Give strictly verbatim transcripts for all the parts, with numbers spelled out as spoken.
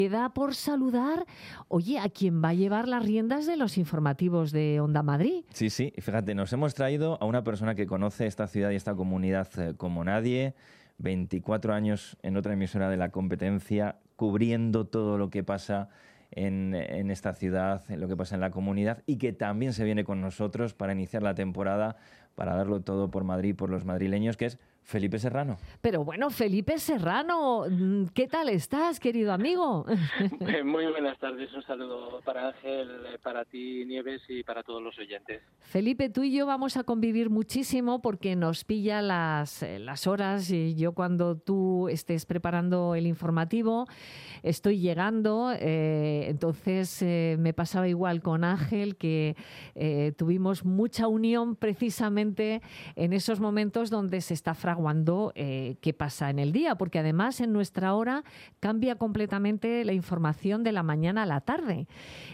Queda por saludar, oye, a quien va a llevar las riendas de los informativos de Onda Madrid. Sí, sí, y fíjate, nos hemos traído a una persona que conoce esta ciudad y esta comunidad eh, como nadie, veinticuatro años en otra emisora de la competencia, cubriendo todo lo que pasa en, en esta ciudad, en lo que pasa en la comunidad, y que también se viene con nosotros para iniciar la temporada, para darlo todo por Madrid, por los madrileños, que es Felipe Serrano. Pero bueno, Felipe Serrano, ¿qué tal estás, querido amigo? Muy buenas tardes, un saludo para Ángel, para ti, Nieves, y para todos los oyentes. Felipe, tú y yo vamos a convivir muchísimo porque nos pilla las, las horas, y yo cuando tú estés preparando el informativo estoy llegando, eh, entonces eh, me pasaba igual con Ángel, que eh, tuvimos mucha unión precisamente en esos momentos donde se está fraguando eh, qué pasa en el día, porque además en nuestra hora cambia completamente la información de la mañana a la tarde,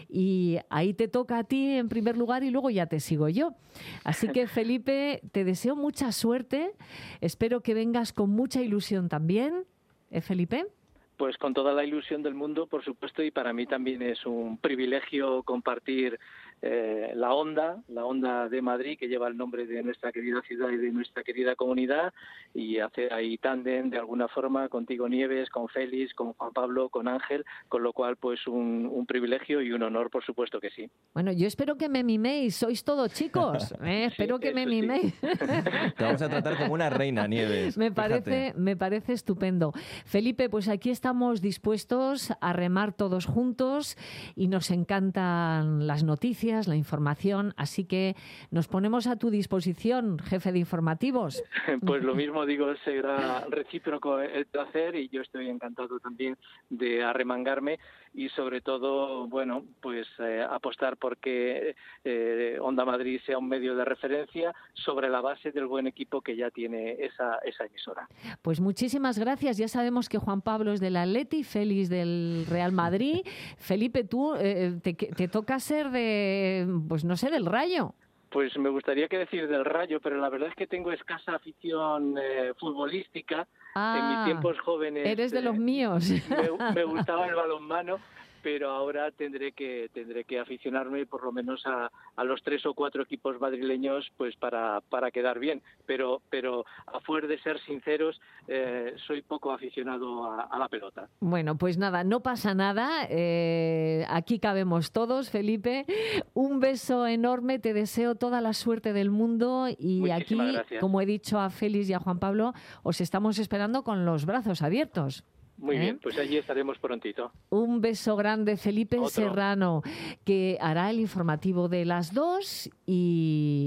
y ahí te toca a ti en primer lugar y luego ya te sigo yo. Así que, Felipe, te deseo mucha suerte, espero que vengas con mucha ilusión también, ¿eh, Felipe? Pues con toda la ilusión del mundo, por supuesto, y para mí también es un privilegio compartir eh, la Onda, la Onda de Madrid, que lleva el nombre de nuestra querida ciudad y de nuestra querida comunidad, y hacer ahí tándem de alguna forma contigo, Nieves, con Félix, con Juan Pablo, con Ángel, con lo cual pues un, un privilegio y un honor, por supuesto que sí. Bueno, yo espero que me miméis, sois todos chicos, ¿eh? Espero Sí, que me sí. miméis. Te vamos a tratar como una reina, Nieves. Me parece, me parece estupendo. Felipe, pues aquí estamos dispuestos a remar todos juntos y nos encantan las noticias, la información, así que nos ponemos a tu disposición, jefe de informativos. Pues lo mismo digo, será recíproco el placer, y yo estoy encantado también de arremangarme y sobre todo, bueno, pues eh, apostar porque eh, Onda Madrid sea un medio de referencia sobre la base del buen equipo que ya tiene esa, esa emisora. Pues muchísimas gracias. Ya sabemos que Juan Pablo es del Atleti, Félix del Real Madrid. Felipe, tú eh, te, te toca ser de, pues no sé, del Rayo. Pues me gustaría que decir del Rayo, pero la verdad es que tengo escasa afición eh, futbolística. Ah, en mis tiempos jóvenes eres de los eh, míos. Me, me gustaba el balonmano, pero ahora tendré que tendré que aficionarme por lo menos a, a los tres o cuatro equipos madrileños, pues para para quedar bien. Pero pero a fuer de ser sinceros, eh, soy poco aficionado a, a la pelota. Bueno, pues nada, no pasa nada. Eh, aquí cabemos todos, Felipe. Un beso enorme, te deseo toda la suerte del mundo, y Muchísimas aquí, gracias. como he dicho a Félix y a Juan Pablo, os estamos esperando con los brazos abiertos. Muy ¿Eh? bien, pues allí estaremos prontito. Un beso grande, Felipe Otro. Serrano, que hará el informativo de las dos y